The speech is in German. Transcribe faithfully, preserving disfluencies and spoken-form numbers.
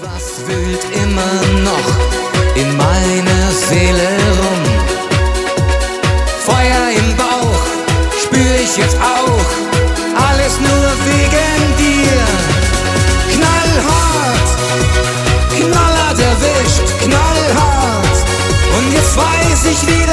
Was wühlt immer noch in meiner Seele rum? Feuer im Bauch spür ich jetzt auch, alles nur wegen dir. Knallhart, knallhart erwischt, knallhart. Und jetzt weiß ich, wie